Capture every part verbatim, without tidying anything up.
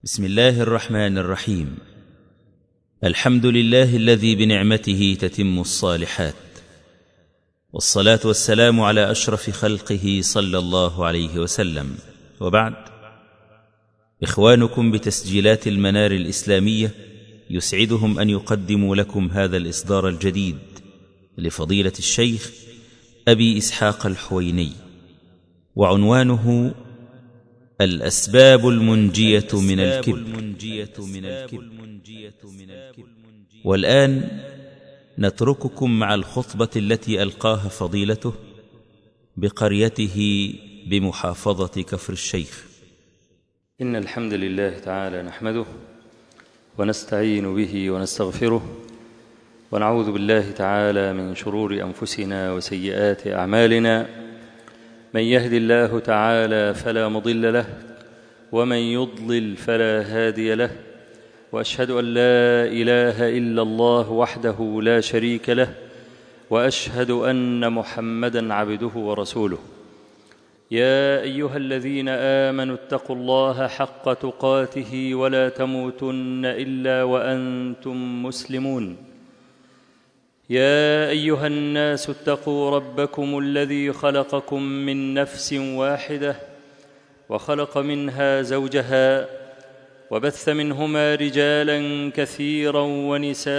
بسم الله الرحمن الرحيم. الحمد لله الذي بنعمته تتم الصالحات، والصلاة والسلام على أشرف خلقه صلى الله عليه وسلم، وبعد. إخوانكم بتسجيلات المنار الإسلامية يسعدهم أن يقدموا لكم هذا الإصدار الجديد لفضيلة الشيخ أبي إسحاق الحويني، وعنوانه الأسباب المنجية من الكبر. والآن نترككم مع الخطبة التي ألقاها فضيلته بقريته بمحافظة كفر الشيخ. إن الحمد لله تعالى نحمده ونستعين به ونستغفره، ونعوذ بالله تعالى من شرور أنفسنا وسيئات أعمالنا. من يهد الله تعالى فلا مضل له، ومن يضلل فلا هادي له، وأشهد أن لا إله إلا الله وحده لا شريك له، وأشهد أن محمدًا عبده ورسوله. يا أيها الذين آمنوا اتقوا الله حق تقاته ولا تموتن إلا وأنتم مسلمون. يا أيها الناس اتقوا ربكم الذي خلقكم من نفس واحدة، وخلق منها زوجها، وبث منهما رجالاً كثيراً ونساءً،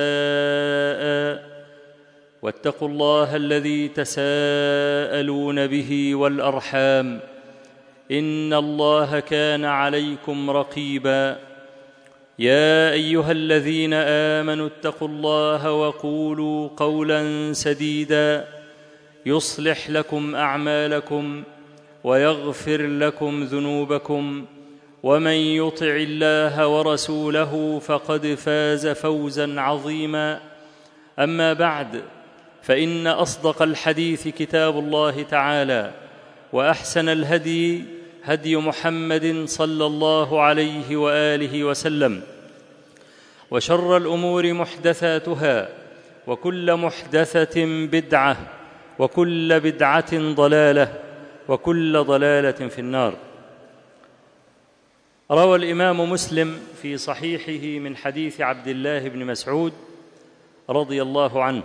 واتقوا الله الذي تساءلون به والأرحام، إن الله كان عليكم رقيباً. يا أيها الذين آمنوا اتقوا الله وقولوا قولاً سديداً يصلح لكم أعمالكم ويغفر لكم ذنوبكم، ومن يطع الله ورسوله فقد فاز فوزاً عظيماً. أما بعد، فإن أصدق الحديث كتاب الله تعالى، وأحسن الهدي هدي محمد صلى الله عليه وآله وسلم، وشر الأمور محدثاتها، وكل محدثة بدعة، وكل بدعة ضلالة، وكل ضلالة في النار. روى الإمام مسلم في صحيحه من حديث عبد الله بن مسعود رضي الله عنه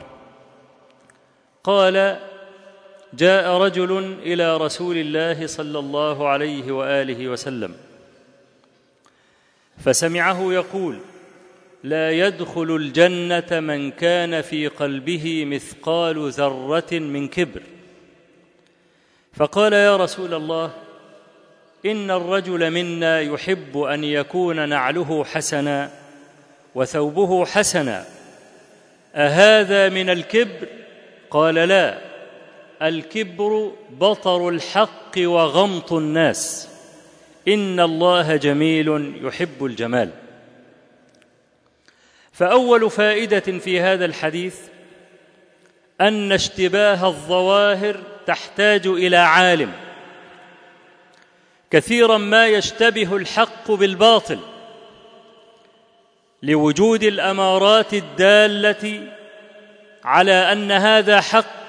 قال: جاء رجل إلى رسول الله صلى الله عليه وآله وسلم فسمعه يقول: لا يدخل الجنة من كان في قلبه مثقال ذرة من كبر. فقال: يا رسول الله، إن الرجل منا يحب أن يكون نعله حسنا وثوبه حسنا، أهذا من الكبر؟ قال: لا، الكبر بطر الحق وغمط الناس، إن الله جميل يحب الجمال. فأول فائدة في هذا الحديث أن اشتباه الظواهر تحتاج إلى عالم. كثيرا ما يشتبه الحق بالباطل لوجود الأمارات الدالة على أن هذا حق،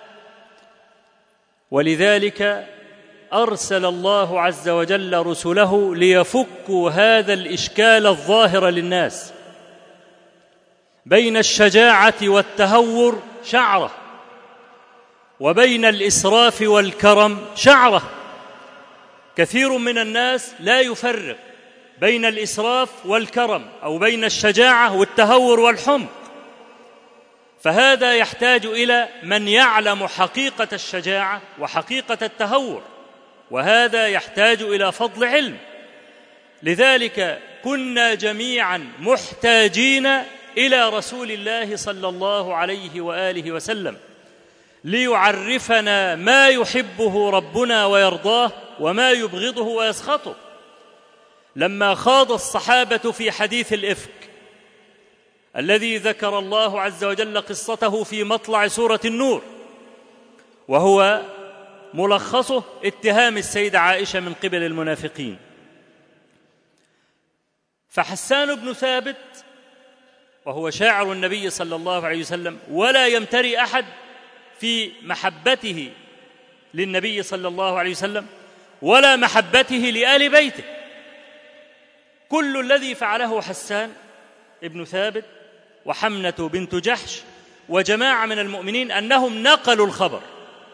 ولذلك أرسل الله عز وجل رسله ليفكوا هذا الإشكال الظاهر للناس. بين الشجاعة والتهور شعرة، وبين الإسراف والكرم شعرة. كثير من الناس لا يفرق بين الإسراف والكرم، أو بين الشجاعة والتهور والحمق. فهذا يحتاج إلى من يعلم حقيقة الشجاعة وحقيقة التهور، وهذا يحتاج إلى فضل علم. لذلك كنا جميعا محتاجين إلى رسول الله صلى الله عليه وآله وسلم ليعرفنا ما يحبه ربنا ويرضاه وما يبغضه ويسخطه. لما خاض الصحابة في حديث الإفك الذي ذكر الله عز وجل قصته في مطلع سورة النور، وهو ملخصه اتهام السيدة عائشة من قبل المنافقين، فحسان بن ثابت وهو شاعر النبي صلى الله عليه وسلم، ولا يمتري أحد في محبته للنبي صلى الله عليه وسلم ولا محبته لآل بيته، كل الذي فعله حسان ابن ثابت وحمنة بنت جحش وجماعة من المؤمنين أنهم نقلوا الخبر،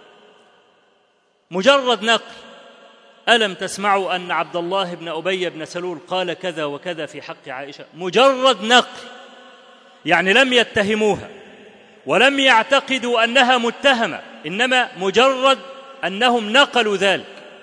مجرد نقل. ألم تسمعوا أن عبد الله بن أبي بن سلول قال كذا وكذا في حق عائشة؟ مجرد نقل، يعني لم يتهموها ولم يعتقدوا أنها متهمة، إنما مجرد أنهم نقلوا ذلك.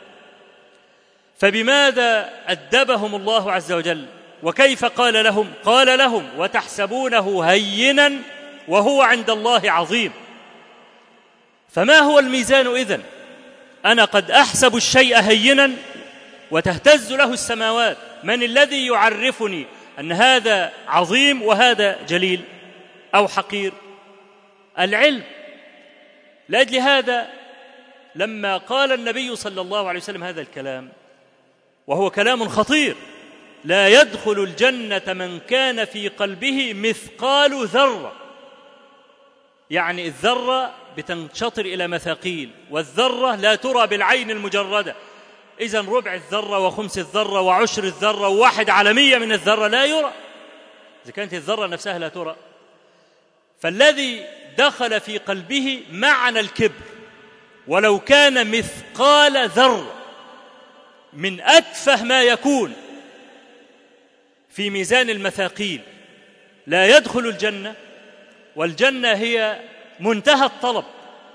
فبماذا أدبهم الله عز وجل؟ وكيف قال لهم؟ قال لهم وتحسبونه هينا وهو عند الله عظيم. فما هو الميزان إذن؟ أنا قد أحسب الشيء هينا وتهتز له السماوات، من الذي يعرفني أن هذا عظيم وهذا جليل أو حقير؟ العلم. لأجل هذا لما قال النبي صلى الله عليه وسلم هذا الكلام، وهو كلام خطير: لا يدخل الجنة من كان في قلبه مثقال ذرة، يعني الذرة بتنشطر إلى مثاقيل، والذرة لا ترى بالعين المجردة. إذن ربع الذرة وخمس الذرة وعشر الذرة وواحد على مية من الذرة لا يرى، إذا كانت الذرة نفسها لا ترى. فالذي دخل في قلبه معنى الكبر ولو كان مثقال ذرة من أتفه ما يكون في ميزان المثاقيل لا يدخل الجنة، والجنة هي منتهى الطلب.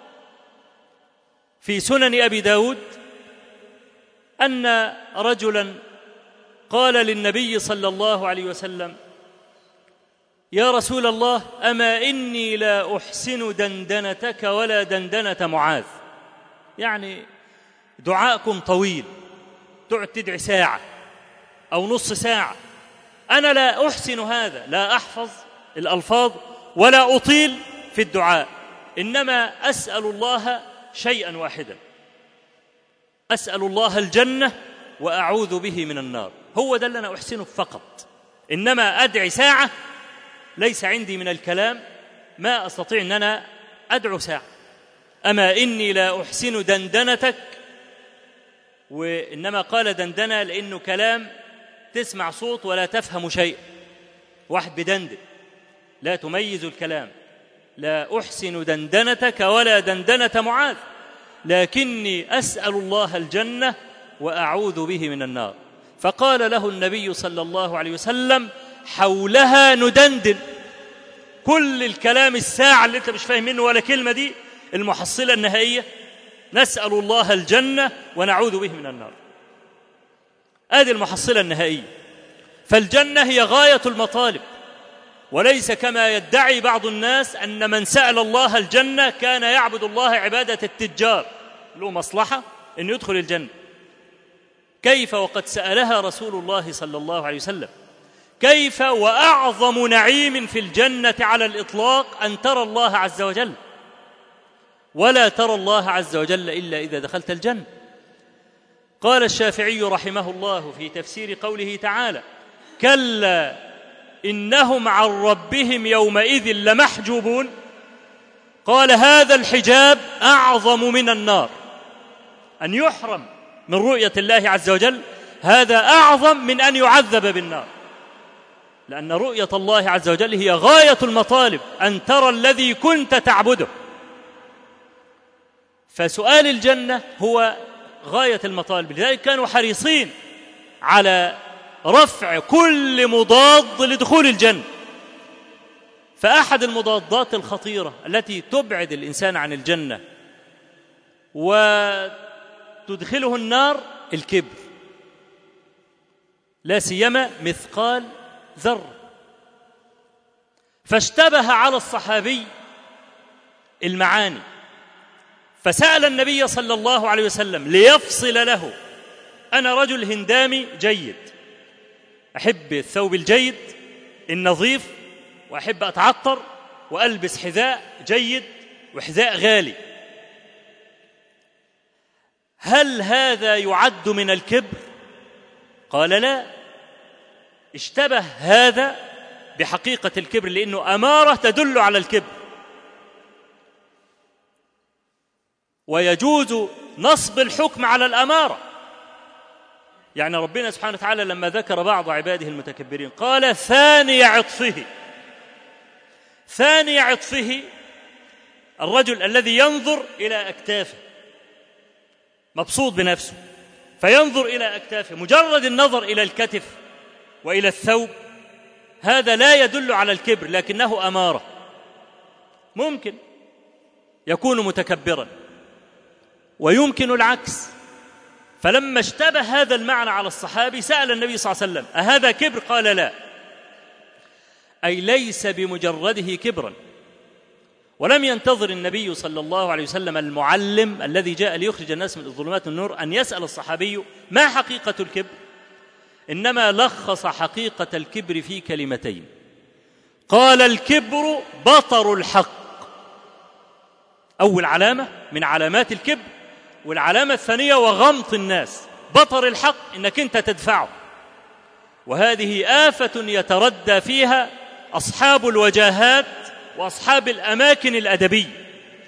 في سنن أبي داود أن رجلا قال للنبي صلى الله عليه وسلم: يا رسول الله، أما إني لا أحسن دندنتك ولا دندنة معاذ. يعني دعاءكم طويل، تقعد تدعي ساعة أو نص ساعة، أنا لا أحسن هذا، لا أحفظ الألفاظ ولا أطيل في الدعاء، إنما أسأل الله شيئا واحدا، أسأل الله الجنة وأعوذ به من النار. هو ده اللي أنا أحسنه فقط، إنما أدعي ساعة ليس عندي من الكلام ما أستطيع أن أنا أدعو ساعة. أما إني لا أحسن دندنتك، وإنما قال دندنة لأنه كلام تسمع صوت ولا تفهم شيء، واحد بدندن لا تميز الكلام. لا أحسن دندنتك ولا دندنة معاذ، لكني أسأل الله الجنة وأعوذ به من النار. فقال له النبي صلى الله عليه وسلم: حولها ندندن. كل الكلام الساعة اللي انت مش فاهم منه ولا كلمة دي المحصلة النهائية، نسأل الله الجنة ونعوذ به من النار. هذه المحصلة النهائية. فالجنة هي غاية المطالب، وليس كما يدعي بعض الناس أن من سأل الله الجنة كان يعبد الله عبادة التجار، له مصلحة أن يدخل الجنة. كيف وقد سألها رسول الله صلى الله عليه وسلم؟ كيف وأعظم نعيم في الجنة على الإطلاق أن ترى الله عز وجل، ولا ترى الله عز وجل إلا إذا دخلت الجنة. قال الشافعي رحمه الله في تفسير قوله تعالى: كلا إنهم عن ربهم يومئذ لمحجوبون. قال: هذا الحجاب أعظم من النار، أن يحرم من رؤية الله عز وجل هذا أعظم من أن يعذب بالنار، لأن رؤية الله عز وجل هي غاية المطالب، أن ترى الذي كنت تعبده. فسؤال الجنة هو غاية المطالب، لذلك كانوا حريصين على رفع كل مضاد لدخول الجنة. فأحد المضادات الخطيرة التي تبعد الإنسان عن الجنة وتدخله النار الكبر، لا سيما مثقال ذرة. فاشتبه على الصحابي المعاني، فسأل النبي صلى الله عليه وسلم ليفصل له: أنا رجل هندامي جيد، أحب الثوب الجيد النظيف، وأحب أتعطر وألبس حذاء جيد وحذاء غالي، هل هذا يعد من الكبر؟ قال: لا. اشتبه هذا بحقيقة الكبر، لأنه أمارة تدل على الكبر، ويجوز نصب الحكم على الأمارة. يعني ربنا سبحانه وتعالى لما ذكر بعض عباده المتكبرين قال ثاني عطفه. ثاني عطفه الرجل الذي ينظر إلى أكتافه، مبسوط بنفسه فينظر إلى أكتافه، مجرد النظر إلى الكتف وإلى الثوب هذا لا يدل على الكبر، لكنه أمارة. ممكن يكون متكبرا ويمكن العكس. فلما اشتبه هذا المعنى على الصحابي سأل النبي صلى الله عليه وسلم أهذا كبر؟ قال لا، أي ليس بمجرده كبرا. ولم ينتظر النبي صلى الله عليه وسلم المعلم الذي جاء ليخرج الناس من الظلمات النور أن يسأل الصحابي ما حقيقة الكبر، إنما لخص حقيقة الكبر في كلمتين، قال الكبر بطر الحق. أول علامة من علامات الكبر، والعلامة الثانية وغمط الناس. بطر الحق إنك أنت تدفعه، وهذه آفة يتردى فيها أصحاب الوجاهات وأصحاب الأماكن الأدبية،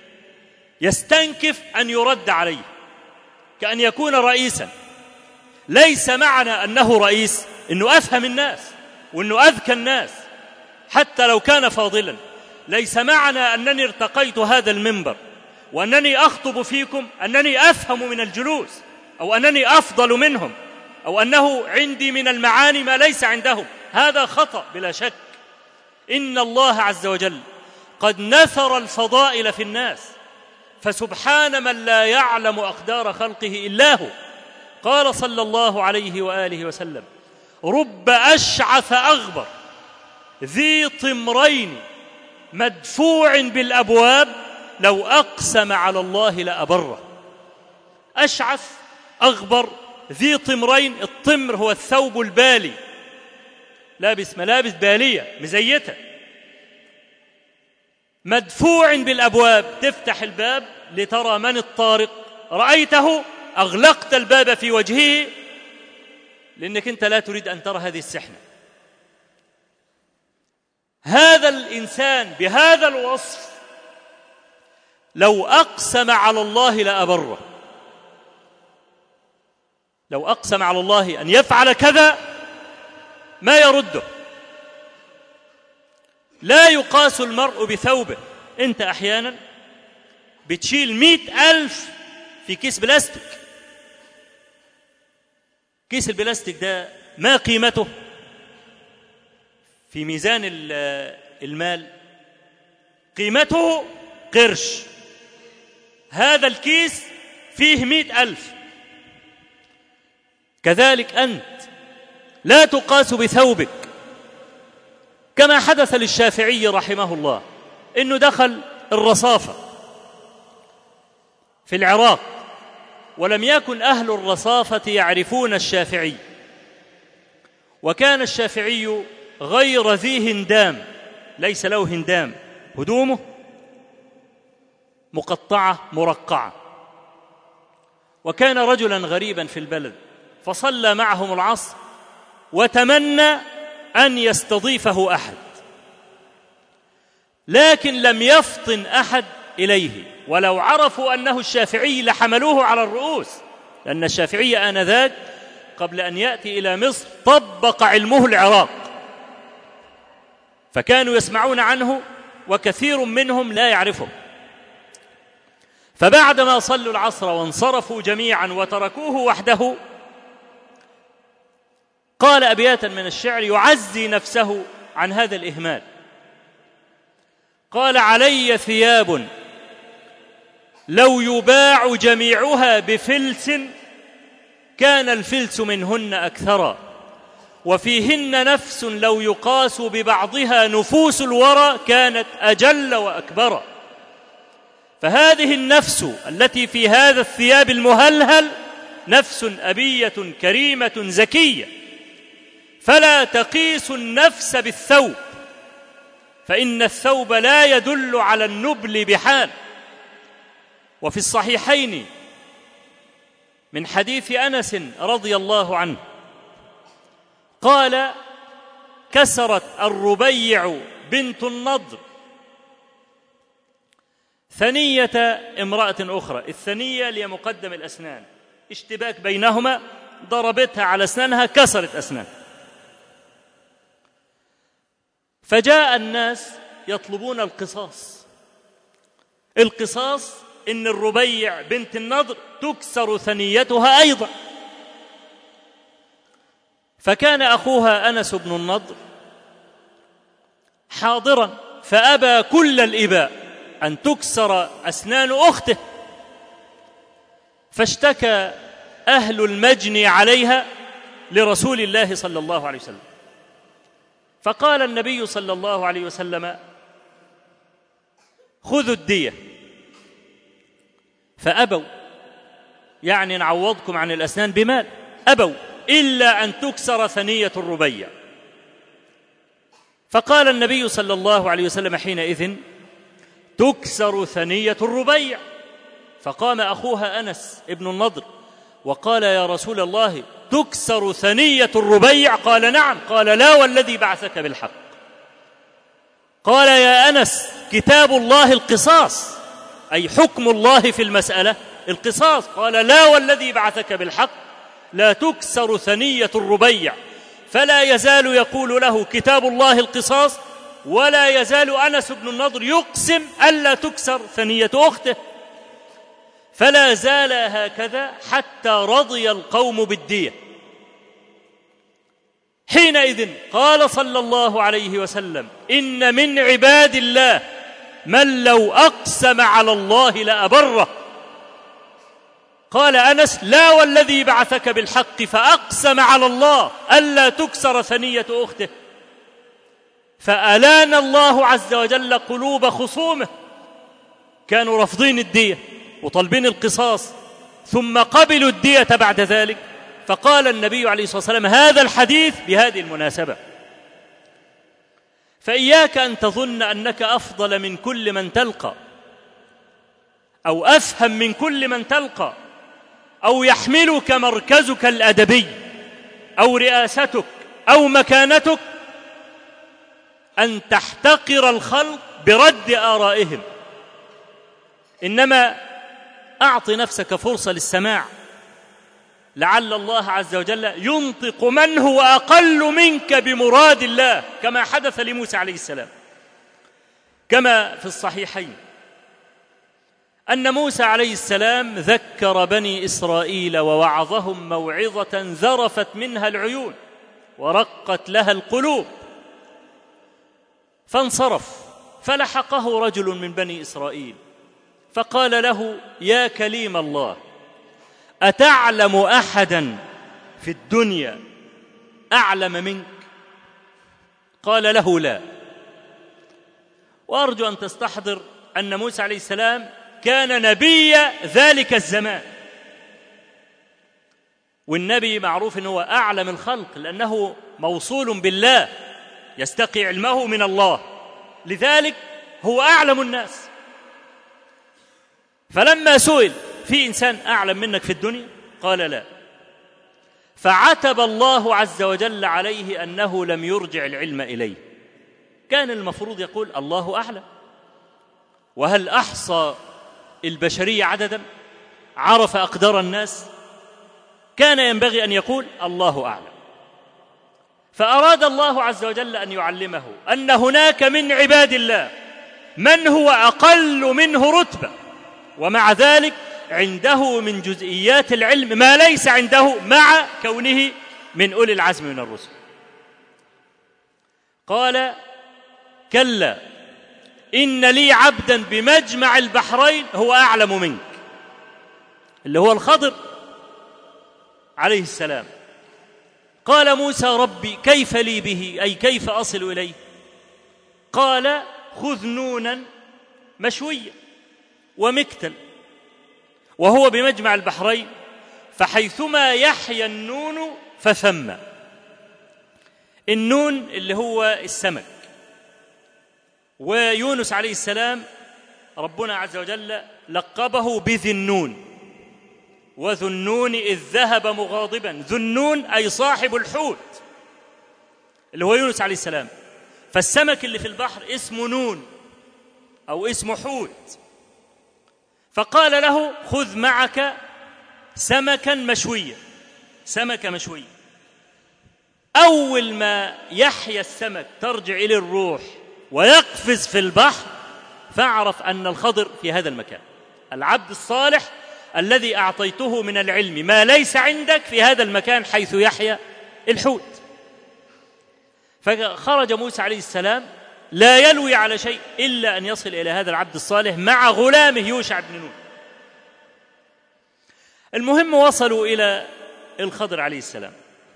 يستنكف أن يرد عليه كأن يكون رئيسا. ليس معنى أنه رئيس أنه أفهم الناس وأنه أذكى الناس حتى لو كان فاضلا. ليس معنى أنني ارتقيت هذا المنبر وأنني أخطب فيكم أنني أفهم من الجلوس أو أنني أفضل منهم أو أنه عندي من المعاني ما ليس عندهم. هذا خطأ بلا شك. إن الله عز وجل قد نثر الفضائل في الناس، فسبحان من لا يعلم أقدار خلقه إلا هو. قال صلى الله عليه وآله وسلم رب أشعث أغبر ذي طمرين مدفوع بالأبواب لو أقسم على الله لأبره. أشعث أغبر ذي طمرين، الطمر هو الثوب البالي، لابس ملابس بالية مزيتة، مدفوع بالأبواب، تفتح الباب لترى من الطارق، رأيته أغلقت الباب في وجهه لأنك أنت لا تريد أن ترى هذه السحنة. هذا الإنسان بهذا الوصف لو أقسم على الله لأبره. لو أقسم على الله أن يفعل كذا ما يرده. لا يقاس المرء بثوبه. أنت أحيانا بتشيل مئة ألف في كيس بلاستيك. كيس البلاستيك ده ما قيمته في ميزان المال؟ قيمته قرش. هذا الكيس فيه مئة ألف. كذلك أنت لا تقاس بثوبك، كما حدث للشافعي رحمه الله إنه دخل الرصافة في العراق ولم يكن أهل الرصافة يعرفون الشافعي، وكان الشافعي غير ذي هندام، ليس له هندام، هدومه مقطعة مرقعة، وكان رجلا غريبا في البلد، فصلى معهم العصر وتمنى أن يستضيفه أحد، لكن لم يفطن أحد إليه، ولو عرفوا أنه الشافعي لحملوه على الرؤوس، لأن الشافعي آنذاك قبل أن يأتي إلى مصر طبق علمه العراق، فكانوا يسمعون عنه وكثير منهم لا يعرفه. فبعدما صلوا العصر وانصرفوا جميعا وتركوه وحده قال أبياتا من الشعر يعزي نفسه عن هذا الإهمال. قال علي ثياب لو يباع جميعها بفلس كان الفلس منهن أكثرا، وفيهن نفس لو يقاس ببعضها نفوس الورى كانت أجل وأكبر. فهذه النفس التي في هذا الثياب المهلهل نفس أبية كريمة زكية، فلا تقيس النفس بالثوب، فإن الثوب لا يدل على النبل بحال. وفي الصحيحين من حديث أنس رضي الله عنه قال كسرت الربيع بنت النضر ثنية امرأة أخرى. الثنية هي مقدم الأسنان، اشتباك بينهما ضربتها على أسنانها كسرت أسنانها. فجاء الناس يطلبون القصاص. القصاص إن الربيع بنت النضر تكسر ثنيتها أيضا. فكان أخوها أنس بن النضر حاضرا، فأبى كل الإباء أن تكسر أسنان أخته، فاشتكى أهل المجني عليها لرسول الله صلى الله عليه وسلم. فقال النبي صلى الله عليه وسلم: خذوا الدية. فأبوا، يعني نعوضكم عن الأسنان بمال، أبوا إلا أن تكسر ثنية الربيع. فقال النبي صلى الله عليه وسلم حينئذ: تكسر ثنية الربيع. فقام أخوها أنس ابن النضر وقال: يا رسول الله، تكسر ثنية الربيع؟ قال: نعم. قال: لا والذي بعثك بالحق. قال: يا أنس، كتاب الله القصاص، أي حكم الله في المسألة القصاص. قال: لا والذي بعثك بالحق، لا تكسر ثنية الربيع. فلا يزال يقول له كتاب الله القصاص، ولا يزال أنس بن النضر يقسم ألا تكسر ثنية أخته. فلا زال هكذا حتى رضي القوم بالدية. حينئذ قال صلى الله عليه وسلم: إن من عباد الله من لو أقسم على الله لأبره. قال أنس: لا والذي بعثك بالحق، فأقسم على الله ألا تكسر ثنية أخته. فألان الله عز وجل قلوب خصومه، كانوا رافضين الدية وطالبين القصاص، ثم قبلوا الدية بعد ذلك. فقال النبي عليه الصلاة والسلام هذا الحديث بهذه المناسبة. فإياك أن تظن أنك أفضل من كل من تلقى، أو أفهم من كل من تلقى، أو يحملك مركزك الأدبي أو رئاستك أو مكانتك أن تحتقر الخلق برد آرائهم. إنما أعط نفسك فرصة للسماع، لعل الله عز وجل ينطق من هو أقل منك بمراد الله، كما حدث لموسى عليه السلام. كما في الصحيحين أن موسى عليه السلام ذكر بني إسرائيل ووعظهم موعظة ذرفت منها العيون ورقت لها القلوب، فانصرف، فلحقه رجل من بني إسرائيل فقال له: يا كليم الله، أتعلم أحدا في الدنيا أعلم منك؟ قال له: لا. وأرجو أن تستحضر أن موسى عليه السلام كان نبي ذلك الزمان، والنبي معروف أنه أعلم الخلق لأنه موصول بالله، يستقي علمه من الله، لذلك هو أعلم الناس. فلما سئل: في إنسان أعلم منك في الدنيا؟ قال: لا. فعتب الله عز وجل عليه أنه لم يرجع العلم إليه. كان المفروض يقول: الله أعلم. وهل أحصى البشرية عددا؟ عرف أقدار الناس؟ كان ينبغي أن يقول: الله أعلم. فأراد الله عز وجل أن يعلمه أن هناك من عباد الله من هو أقل منه رتبة، ومع ذلك عنده من جزئيات العلم ما ليس عنده، مع كونه من أولي العزم من الرسل. قال: كلا إن لي عبدا بمجمع البحرين هو أعلم منك، اللي هو الخضر عليه السلام. قال موسى: ربي كيف لي به، أي كيف أصل إليه؟ قال: خذ نونا مشوية ومكتل، وهو بمجمع البحرين، فحيثما يحيا النون فثم. النون اللي هو السمك. ويونس عليه السلام ربنا عز وجل لقبه بذي النون، وذو النون إذ ذهب مغاضبا. ذو النون أي صاحب الحوت اللي هو يونس عليه السلام. فالسمك اللي في البحر اسمه نون أو اسمه حوت. فقال له: خذ معك سمكا مشويا. سمكة مشوية. أول ما يحيى السمك ترجع إليه الروح ويقفز في البحر، فاعرف أن الخضر في هذا المكان. العبد الصالح الذي أعطيته من العلم ما ليس عندك في هذا المكان حيث يحيى الحوت. فخرج موسى عليه السلام لا يلوي على شيء إلا أن يصل إلى هذا العبد الصالح مع غلامه يوشع بن نون. المهم وصلوا إلى الخضر عليه السلام،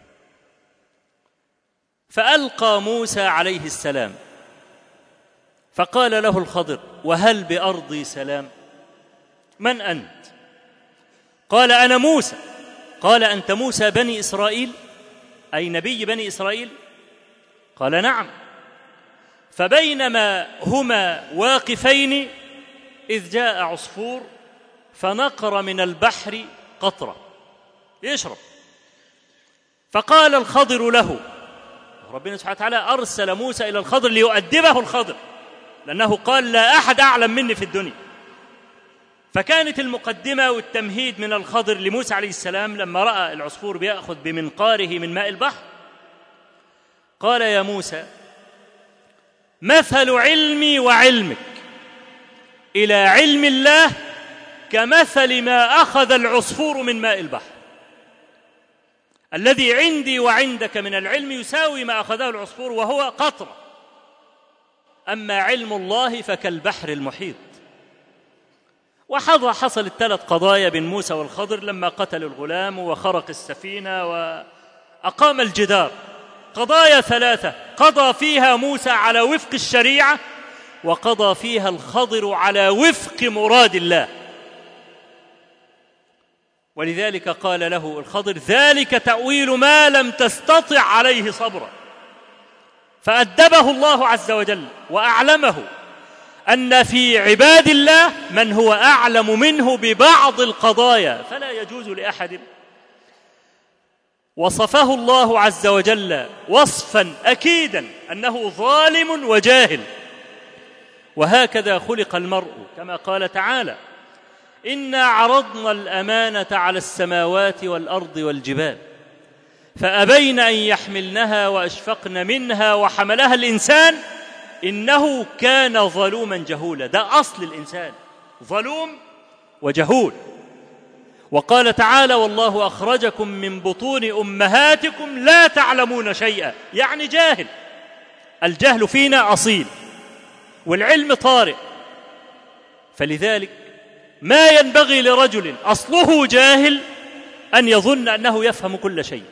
فألقى موسى عليه السلام فقال له الخضر: وهل بأرضي سلام؟ من أنت؟ قال: أنا موسى. قال: أنت موسى بني إسرائيل، أي نبي بني إسرائيل؟ قال: نعم. فبينما هما واقفين إذ جاء عصفور فنقر من البحر قطرة يشرب، فقال الخضر له، ربنا سبحانه وتعالى أرسل موسى إلى الخضر ليؤدبه الخضر، لأنه قال: لا أحد أعلم مني في الدنيا. فكانت المقدمة والتمهيد من الخضر لموسى عليه السلام لما رأى العصفور بيأخذ بمنقاره من ماء البحر، قال: يا موسى، مثل علمي وعلمك إلى علم الله كمثل ما أخذ العصفور من ماء البحر. الذي عندي وعندك من العلم يساوي ما أخذه العصفور وهو قطرة، أما علم الله فكالبحر المحيط. وحظى حصلت ثلاث قضايا بين موسى والخضر لما قتل الغلام وخرق السفينة وأقام الجدار. قضايا ثلاثة قضى فيها موسى على وفق الشريعة، وقضى فيها الخضر على وفق مراد الله. ولذلك قال له الخضر: ذلك تأويل ما لم تستطع عليه صبرا. فأدبه الله عز وجل وأعلمه أن في عباد الله من هو أعلم منه ببعض القضايا، فلا يجوز لأحد. وصفه الله عز وجل وصفا أكيدا أنه ظالم وجاهل، وهكذا خلق المرء، كما قال تعالى: إنا عرضنا الأمانة على السماوات والأرض والجبال فأبين أن يحملنها وأشفقن منها وحملها الإنسان إنه كان ظلوما جهولا. ده أصل الإنسان، ظلوم وجهول. وقال تعالى: والله أخرجكم من بطون أمهاتكم لا تعلمون شيئا، يعني جاهل. الجهل فينا أصيل والعلم طارئ، فلذلك ما ينبغي لرجل أصله جاهل أن يظن أنه يفهم كل شيء.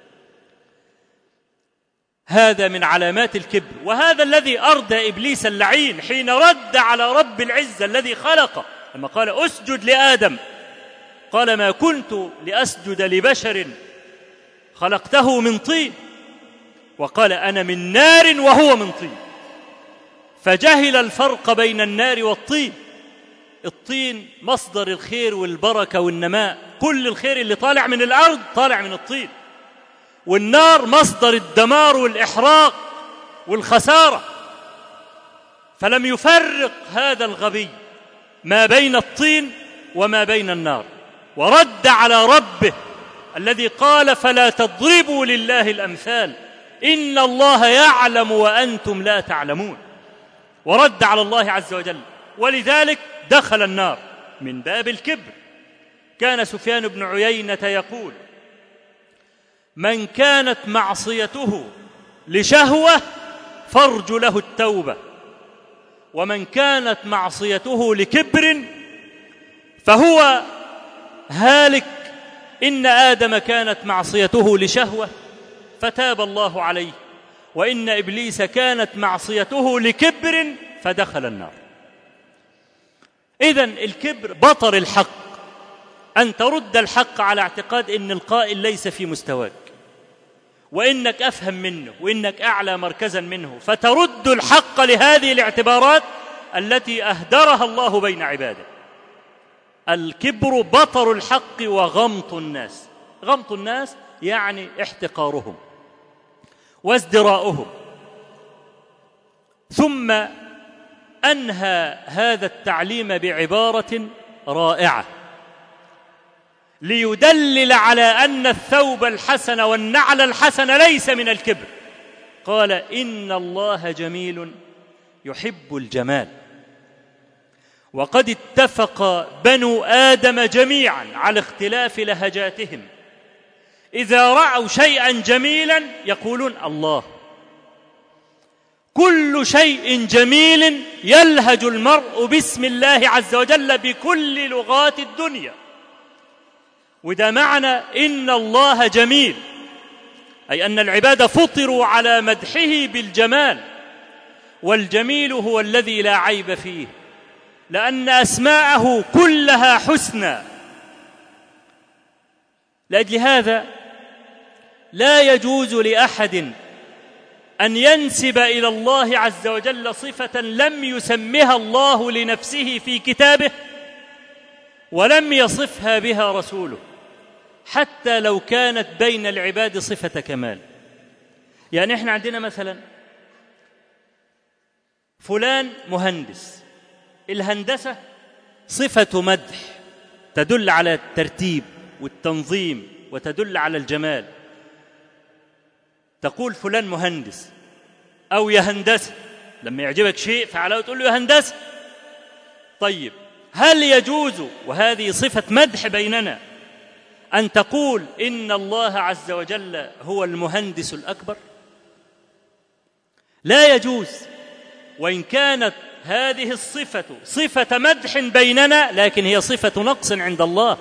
هذا من علامات الكبر، وهذا الذي أردى إبليس اللعين حين رد على رب العزة الذي خلقه لما قال: أسجد لآدم، قال: ما كنت لأسجد لبشر خلقته من طين، وقال: أنا من نار وهو من طين. فجهل الفرق بين النار والطين. الطين مصدر الخير والبركة والنماء، كل الخير اللي طالع من الأرض طالع من الطين، والنار مصدر الدمار والإحراق والخسارة. فلم يفرق هذا الغبي ما بين الطين وما بين النار، ورد على ربه الذي قال: فلا تضربوا لله الأمثال إن الله يعلم وأنتم لا تعلمون، ورد على الله عز وجل. ولذلك دخل النار من باب الكبر. كان سفيان بن عيينة يقول: من كانت معصيته لشهوة فارجو له التوبة، ومن كانت معصيته لكبر فهو هالك. إن آدم كانت معصيته لشهوة فتاب الله عليه، وإن إبليس كانت معصيته لكبر فدخل النار. إذن الكبر بطر الحق، أن ترد الحق على اعتقاد إن القائل ليس في مستواك، وإنك أفهم منه، وإنك أعلى مركزا منه، فترد الحق لهذه الاعتبارات التي أهدرها الله بين عباده. الكبر بطر الحق وغمط الناس. غمط الناس يعني احتقارهم وازدراؤهم. ثم أنهى هذا التعليم بعبارة رائعة: ليدلل على أن الثوب الحسن والنعل الحسن ليس من الكبر. قال إن الله جميل يحب الجمال. وقد اتفق بنو آدم جميعا على اختلاف لهجاتهم، إذا رأوا شيئا جميلا يقولون الله. كل شيء جميل يلهج المرء باسم الله عز وجل بكل لغات الدنيا. وده معنى إن الله جميل، أي أن العباد فطروا على مدحه بالجمال، والجميل هو الذي لا عيب فيه، لأن أسماءه كلها حسنى. لأجل هذا لا يجوز لأحد أن ينسب إلى الله عز وجل صفة لم يسمها الله لنفسه في كتابه ولم يصفها بها رسوله، حتى لو كانت بين العباد صفة كمال. يعني احنا عندنا مثلا فلان مهندس، الهندسة صفة مدح تدل على الترتيب والتنظيم وتدل على الجمال، تقول فلان مهندس أو يا هندسة. لما يعجبك شيء فعلاه تقول له يا هندسة. طيب هل يجوز، وهذه صفة مدح بيننا، أن تقول إن الله عز وجل هو المهندس الأكبر؟ لا يجوز. وإن كانت هذه الصفة صفة مدح بيننا، لكن هي صفة نقص عند الله.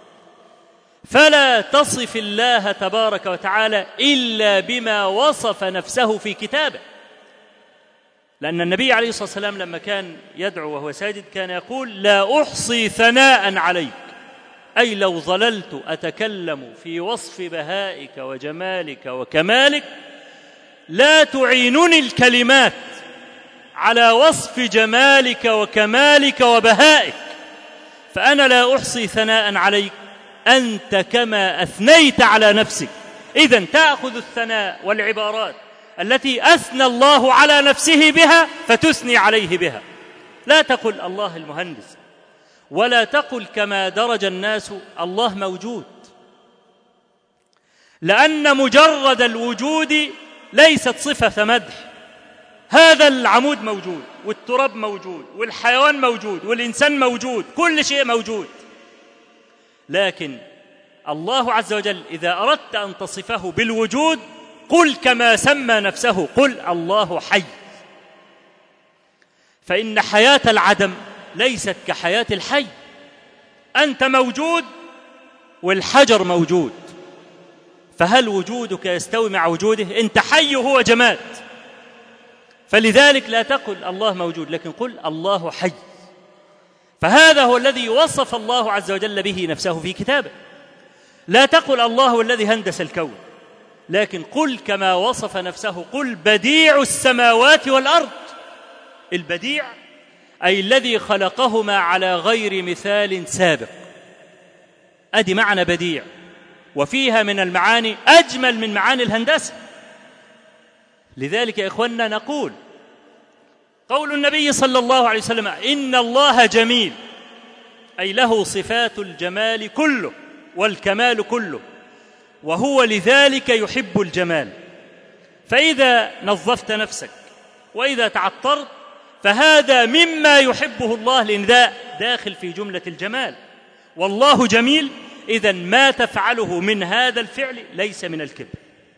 فلا تصف الله تبارك وتعالى إلا بما وصف نفسه في كتابه. لأن النبي عليه الصلاة والسلام لما كان يدعو وهو ساجد كان يقول لا أحصي ثناء عليك، أي لو ظللت أتكلم في وصف بهائك وجمالك وكمالك لا تعينني الكلمات على وصف جمالك وكمالك وبهائك، فأنا لا أحصي ثناء عليك، أنت كما أثنيت على نفسك. إذن تأخذ الثناء والعبارات التي أثنى الله على نفسه بها فتثني عليه بها. لا تقل الله المهندس، ولا تقل كما درج الناس الله موجود، لأن مجرد الوجود ليست صفة مدح. هذا العمود موجود، والتراب موجود، والحيوان موجود، والإنسان موجود، كل شيء موجود. لكن الله عز وجل إذا أردت أن تصفه بالوجود قل كما سمى نفسه، قل الله حي. فإن حياة العدم ليست كحياة الحي. أنت موجود والحجر موجود، فهل وجودك يستوي مع وجوده؟ أنت حي وهو جماد. فلذلك لا تقل الله موجود، لكن قل الله حي. فهذا هو الذي وصف الله عز وجل به نفسه في كتابه. لا تقل الله هو الذي هندس الكون، لكن قل كما وصف نفسه، قل بديع السماوات والأرض. البديع أي الذي خلقهما على غير مثال سابق. أدي معنى بديع، وفيها من المعاني أجمل من معاني الهندسة. لذلك يا إخواننا نقول قول النبي صلى الله عليه وسلم إن الله جميل، أي له صفات الجمال كله والكمال كله، وهو لذلك يحب الجمال. فإذا نظفت نفسك وإذا تعطرت فهذا مما يحبه الله، لأن ذا داخل في جملة الجمال. والله جميل، إذن ما تفعله من هذا الفعل ليس من الكبر.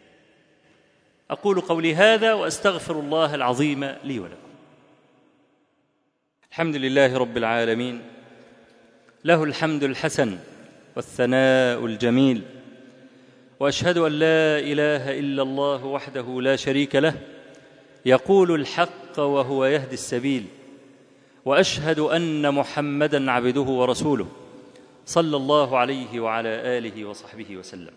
أقول قولي هذا وأستغفر الله العظيم لي ولكم. الحمد لله رب العالمين، له الحمد الحسن والثناء الجميل، وأشهد أن لا إله إلا الله وحده لا شريك له، يقول الحق وهو يهدي السبيل، وأشهد أن محمدًا عبده ورسوله صلى الله عليه وعلى آله وصحبه وسلم.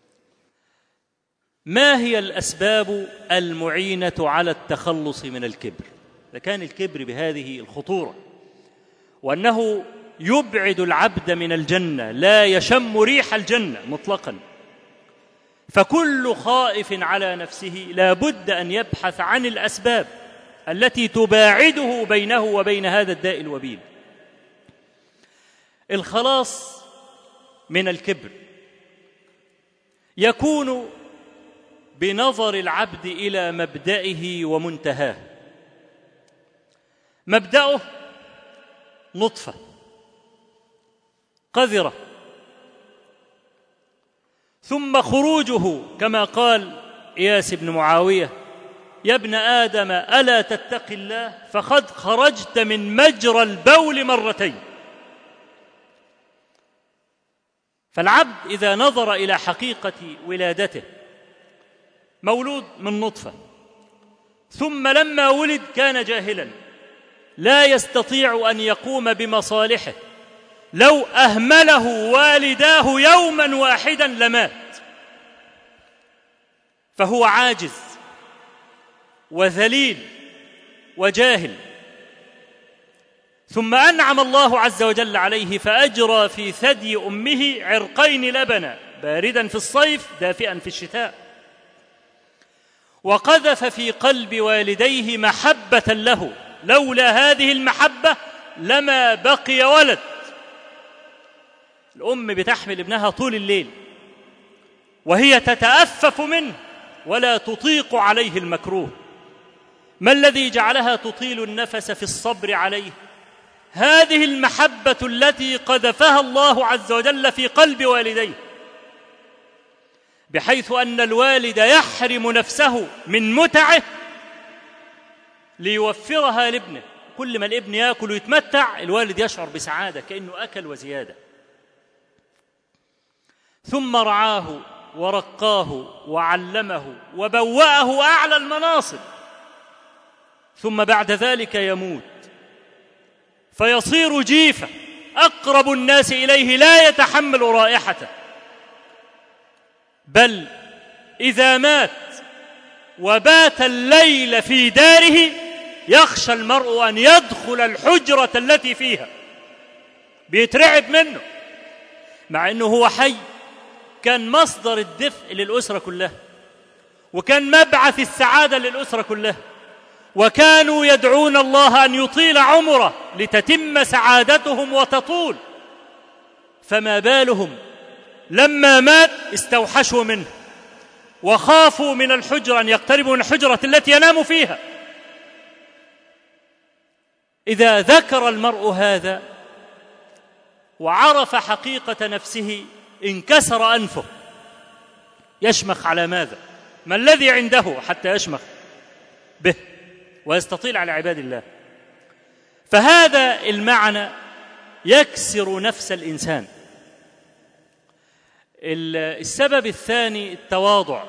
ما هي الأسباب المعينة على التخلص من الكبر؟ إذا كان الكبر بهذه الخطورة وأنه يبعد العبد من الجنة، لا يشم ريح الجنة مطلقاً، فكل خائف على نفسه لا بد أن يبحث عن الأسباب التي تباعده بينه وبين هذا الداء الوبيل. الخلاص من الكبر يكون بنظر العبد إلى مبدئه ومنتهاه. مبدأه نطفة قذرة، ثم خروجه كما قال إياس بن معاوية: يا ابن آدم ألا تتقي الله فقد خرجت من مجرى البول مرتين. فالعبد إذا نظر إلى حقيقة ولادته مولود من نطفة، ثم لما ولد كان جاهلا لا يستطيع أن يقوم بمصالحه، لو أهمله والداه يوما واحدا لمات، فهو عاجز وذليل وجاهل. ثم أنعم الله عز وجل عليه فأجرى في ثدي أمه عرقين لبنا باردا في الصيف دافئا في الشتاء، وقذف في قلب والديه محبة له، لولا هذه المحبة لما بقي ولد. الأم بتحمل ابنها طول الليل وهي تتأفف منه ولا تطيق عليه المكروه. ما الذي جعلها تطيل النفس في الصبر عليه؟ هذه المحبة التي قذفها الله عز وجل في قلب والديه، بحيث أن الوالد يحرم نفسه من متعه ليوفرها لابنه. كل ما الابن يأكل ويتمتع الوالد يشعر بسعادة كأنه أكل وزيادة. ثم رعاه ورقاه وعلمه وبوأه أعلى المناصب، ثم بعد ذلك يموت فيصير جيفة، أقرب الناس إليه لا يتحمل رائحته، بل إذا مات وبات الليل في داره يخشى المرء أن يدخل الحجرة التي فيها، بيترعب منه، مع أنه هو حي كان مصدر الدفء للأسرة كلها، وكان مبعث السعادة للأسرة كلها، وكانوا يدعون الله أن يطيل عمره لتتم سعادتهم وتطول. فما بالهم لما مات استوحشوا منه وخافوا من الحجرة أن يقتربوا من الحجرة التي ينام فيها. إذا ذكر المرء هذا وعرف حقيقة نفسه انكسر أنفه. يشمخ على ماذا؟ ما الذي عنده حتى يشمخ به ويستطيل على عباد الله؟ فهذا المعنى يكسر نفس الإنسان. السبب الثاني التواضع،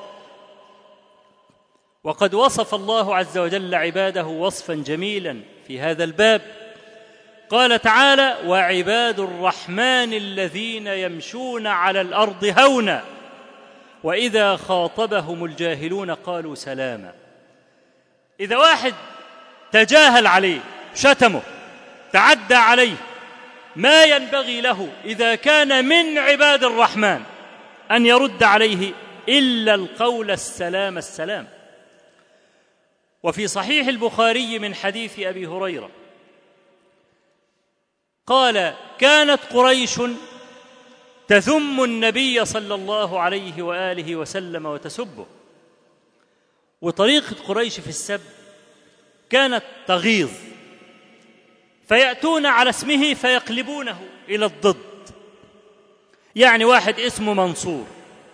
وقد وصف الله عز وجل عباده وصفا جميلا في هذا الباب. قال تعالى: وعباد الرحمن الذين يمشون على الأرض هونا وإذا خاطبهم الجاهلون قالوا سلاما. إذا واحد تجاهل عليه، شتمه، تعدى عليه، ما ينبغي له إذا كان من عباد الرحمن أن يرد عليه إلا القول السلام السلام. وفي صحيح البخاري من حديث أبي هريرة قال: كانت قريش تذم النبي صلى الله عليه وآله وسلم وتسبه. وطريقة قريش في السب كانت تغيظ، فيأتون على اسمه فيقلبونه إلى الضد. يعني واحد اسمه منصور،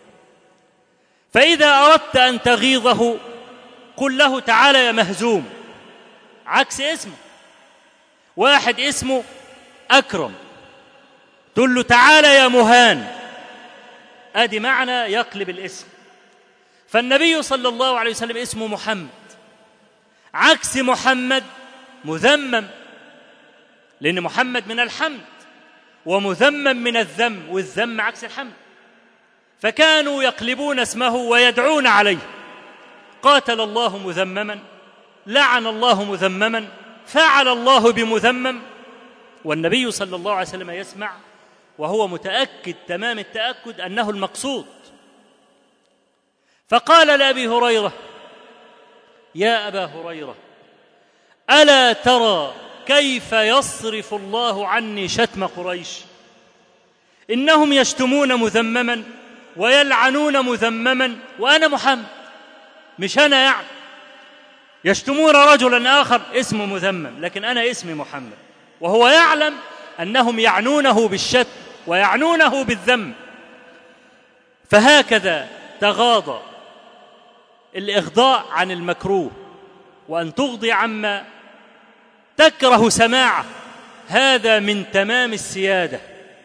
فإذا أردت أن تغيظه قل له تعالى يا مهزوم، عكس اسمه. واحد اسمه أكرم تقول له تعالى يا مهان، أدي معنى يقلب الاسم. فالنبي صلى الله عليه وسلم اسمه محمد، عكس محمد مذمم، لأن محمد من الحمد ومذمم من الذم، والذم عكس الحمد. فكانوا يقلبون اسمه ويدعون عليه: قاتل الله مذمما، لعن الله مذمما، فعل الله بمذمم. والنبي صلى الله عليه وسلم يسمع وهو متأكد تمام التأكد أنه المقصود. فقال لأبي هريرة: يا أبا هريرة، ألا ترى كيف يصرف الله عني شتم قريش؟ إنهم يشتمون مذمما ويلعنون مذمما وأنا محمد، مش أنا يعني. يشتمون رجلا آخر اسمه مذمم، لكن أنا اسمي محمد، وهو يعلم أنهم يعنونه بالشتم ويعنونه بالذم. فهكذا تغاضى الإغضاء عن المكروه، وأن تغضي عما تكره سماعه، هذا من تمام السيادة،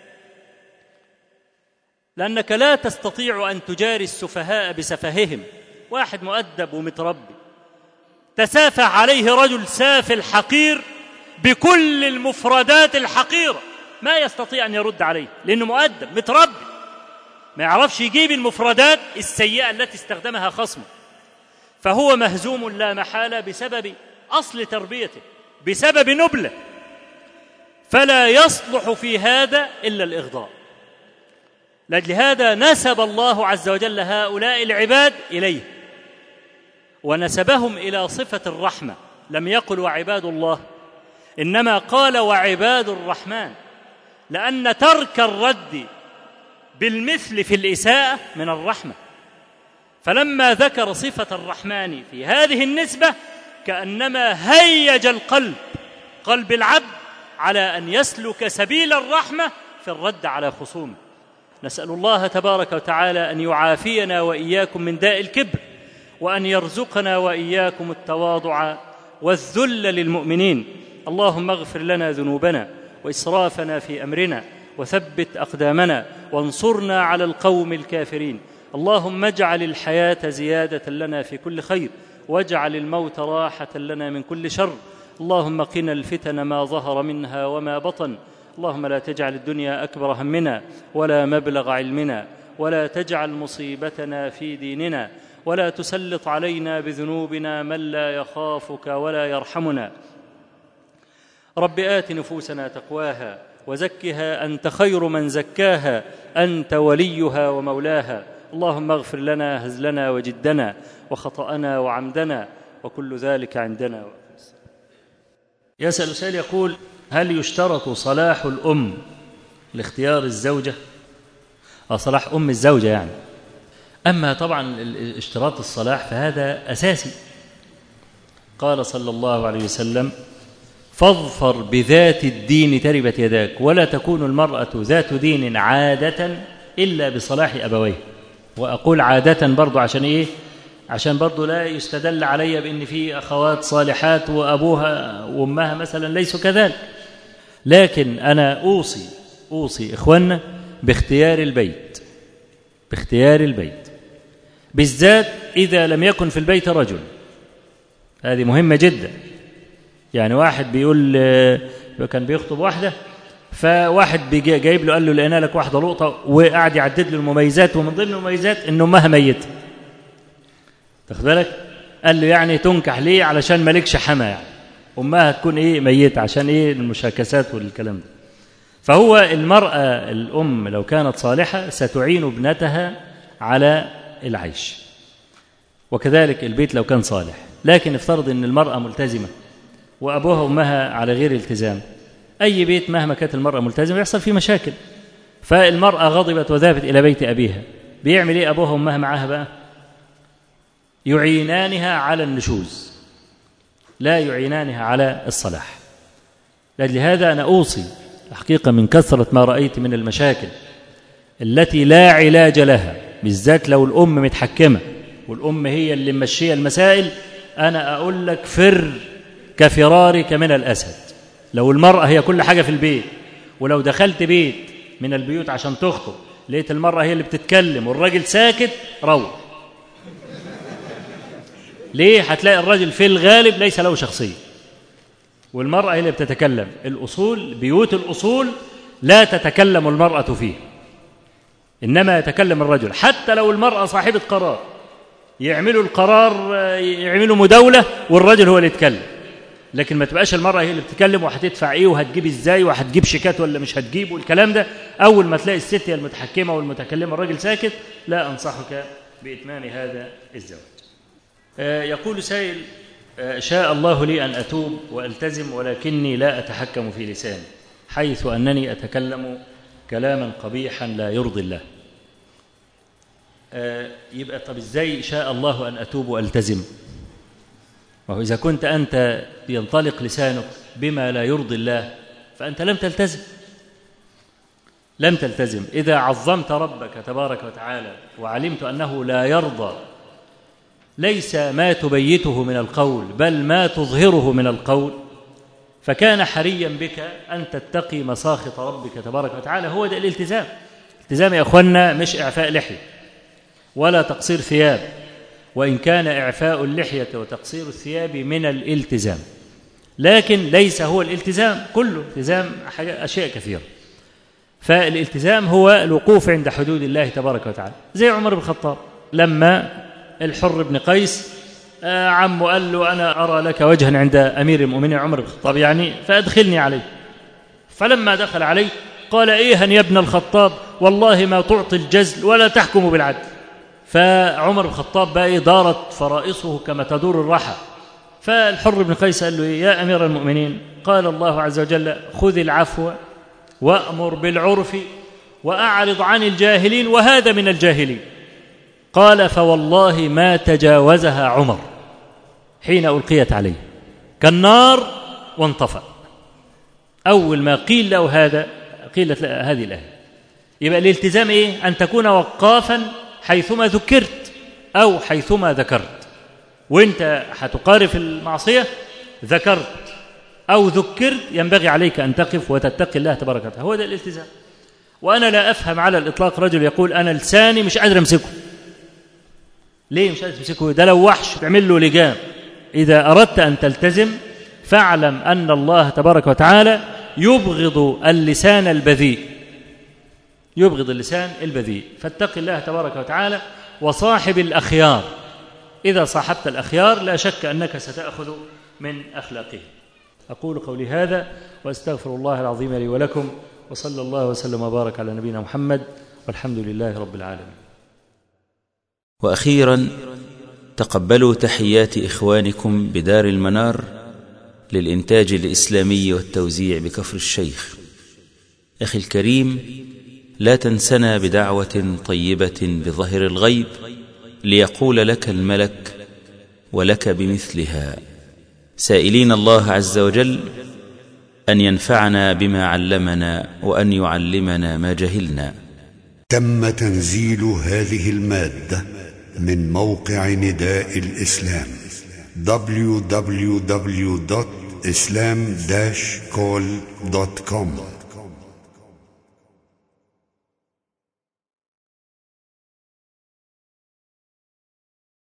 لأنك لا تستطيع أن تجاري السفهاء بسفههم. واحد مؤدب ومتربي تسافح عليه رجل سافل حقير بكل المفردات الحقيرة، ما يستطيع أن يرد عليه، لأنه مؤدب متربي، ما يعرفش يجيب المفردات السيئة التي استخدمها خصمه، فهو مهزوم لا محالة بسبب أصل تربيته، بسبب نبله، فلا يصلح في هذا إلا الإغضاء. لأجل هذا نسب الله عز وجل هؤلاء العباد إليه، ونسبهم إلى صفة الرحمة، لم يقل وعباد الله، إنما قال وعباد الرحمن، لأن ترك الرد بالمثل في الإساءة من الرحمة. فلما ذكر صفة الرحمن في هذه النسبة كأنما هيج القلب، قلب العبد، على أن يسلك سبيل الرحمة في الرد على خصومه. نسأل الله تبارك وتعالى أن يعافينا وإياكم من داء الكبر، وأن يرزقنا وإياكم التواضع والذل للمؤمنين. اللهم اغفر لنا ذنوبنا وإسرافنا في أمرنا، وثبت أقدامنا، وانصرنا على القوم الكافرين. اللهم اجعل الحياة زيادة لنا في كل خير، واجعل الموت راحة لنا من كل شر. اللهم قنا الفتن ما ظهر منها وما بطن. اللهم لا تجعل الدنيا أكبر همنا ولا مبلغ علمنا، ولا تجعل مصيبتنا في ديننا، ولا تسلط علينا بذنوبنا من لا يخافك ولا يرحمنا. رب آت نفوسنا تقواها وزكها أنت خير من زكاها، أنت وليها ومولاها. اللهم اغفر لنا هزلنا وجدنا وخطأنا وعمدنا، وكل ذلك عندنا. يسأل سائل يقول: هل يشترط صلاح الأم لاختيار الزوجة؟ أو صلاح أم الزوجة يعني. أما طبعا اشتراط الصلاح فهذا أساسي. قال صلى الله عليه وسلم: فاظفر بذات الدين تربت يداك، ولا تكون المرأة ذات دين عادة إلا بصلاح أبويه. وأقول عادة برضو عشان إيه؟ عشان برضو لا يستدل علي بأن في أخوات صالحات وأبوها وأمها مثلا ليسوا كذلك. لكن أنا أوصي أوصي إخواننا باختيار البيت، باختيار البيت بالذات إذا لم يكن في البيت رجل. هذه مهمة جدا. يعني واحد بيقول كان بيخطب واحدة، فواحد جايب له قال له لقينا لك واحدة لقطة، وقعد يعدد له المميزات، ومن ضمن المميزات إن أمها ميتة. تاخد بالك؟ قال له يعني تنكح ليه؟ علشان مالكش حما، يعني أمها تكون إيه؟ ميتة، عشان إيه؟ المشاكسات والكلام ده. فهو المرأة الأم لو كانت صالحة ستعين ابنتها على العيش، وكذلك البيت لو كان صالح. لكن افترض أن المرأة ملتزمة وأبوها وأمها على غير التزام، أي بيت مهما كانت المرأة ملتزمة يحصل فيه مشاكل. فالمرأة غضبت وذهبت إلى بيت أبيها، بيعمل إيه أبوها وأمها معاها بقى؟ يعينانها على النشوز، لا يعينانها على الصلاح. لهذا أنا أوصي حقيقة من كثرة ما رأيت من المشاكل التي لا علاج لها، بالذات لو الأم متحكمة والأم هي اللي ممشية المسائل، أنا أقول لك فر كفرارك من الأسد. لو المرأة هي كل حاجة في البيت، ولو دخلت بيت من البيوت عشان تخطب لقيت المرأة هي اللي بتتكلم والراجل ساكت، روح. ليه؟ هتلاقي الراجل في الغالب ليس له شخصية، والمرأة هي اللي بتتكلم. الأصول، بيوت الأصول لا تتكلم المرأة فيه، إنما يتكلم الرجل. حتى لو المرأة صاحبة قرار، يعملوا القرار، يعملوا مداولة والرجل هو اللي يتكلم، لكن ما تبقاش المرأة هي اللي بتتكلم وهتدفع إيه وهتجيب إزاي وهتجيب شيكات ولا مش هتجيب والكلام ده. أول ما تلاقي الست هي المتحكمة والمتكلمة الراجل ساكت، لا أنصحك بإتمام هذا الزواج. يقول سائل: شاء الله لي أن أتوب وألتزم، ولكني لا أتحكم في لساني، حيث أنني أتكلم كلاما قبيحا لا يرضي الله. آه يبقى طب إزاي شاء الله أن أتوب وألتزم؟ وهو إذا كنت أنت ينطلق لسانك بما لا يرضي الله فأنت لم تلتزم لم تلتزم إذا عظمت ربك تبارك وتعالى وعلمت أنه لا يرضى ليس ما تبيته من القول بل ما تظهره من القول، فكان حريا بك أن تتقي مساخط ربك تبارك وتعالى. هو ده الالتزام. الالتزام يا أخوانا مش إعفاء لحية ولا تقصير ثياب، وإن كان إعفاء اللحية وتقصير الثياب من الالتزام، لكن ليس هو الالتزام كله. التزام أشياء كثيرة. فالالتزام هو الوقوف عند حدود الله تبارك وتعالى، زي عمر بن الخطاب لما الحر بن قيس آه عمه قال له أنا أرى لك وجها عند أمير المؤمنين عمر بن الخطاب يعني فأدخلني عليه. فلما دخل عليه قال إيها يا ابن الخطاب والله ما تعطي الجزل ولا تحكم بالعدل. فعمر بن الخطاب بقى دارت فرائصه كما تدور الرحى. فالحر بن قيس قال له يا أمير المؤمنين قال الله عز وجل خذ العفو وأمر بالعرف وأعرض عن الجاهلين وهذا من الجاهلين. قال فوالله ما تجاوزها عمر حين ألقيت عليه كالنار وانطفأ. أول ما قيل له هذا قيلت له هذه الآية. يبقى الالتزام إيه؟ أن تكون وقافا حيثما ذكرت أو حيثما ذكرت. وإنت هتقارف المعصية ذكرت أو ذكرت ينبغي عليك أن تقف وتتقي الله تبارك وتعالى. هو ده الالتزام. وأنا لا أفهم على الإطلاق رجل يقول أنا لساني مش قادر أمسكه. ليه مش قادر تمسكه؟ ده لو وحش تعمل له لجام. إذا أردت أن تلتزم فاعلم أن الله تبارك وتعالى يبغض اللسان البذيء، يبغض اللسان البذيء. فاتق الله تبارك وتعالى وصاحب الأخيار. إذا صاحبت الأخيار لا شك أنك ستأخذ من أخلاقه. أقول قولي هذا وأستغفر الله العظيم لي ولكم، وصلى الله وسلم وبارك على نبينا محمد، والحمد لله رب العالمين. وأخيرا تقبلوا تحيات إخوانكم بدار المنار للإنتاج الإسلامي والتوزيع بكفر الشيخ. أخي الكريم، لا تنسنا بدعوة طيبة بظهر الغيب ليقول لك الملك ولك بمثلها، سائلين الله عز وجل أن ينفعنا بما علمنا وأن يعلمنا ما جهلنا. تم تنزيل هذه المادة من موقع نداء الإسلام دبليو دبليو دبليو دوت إسلام داش كول دوت كوم.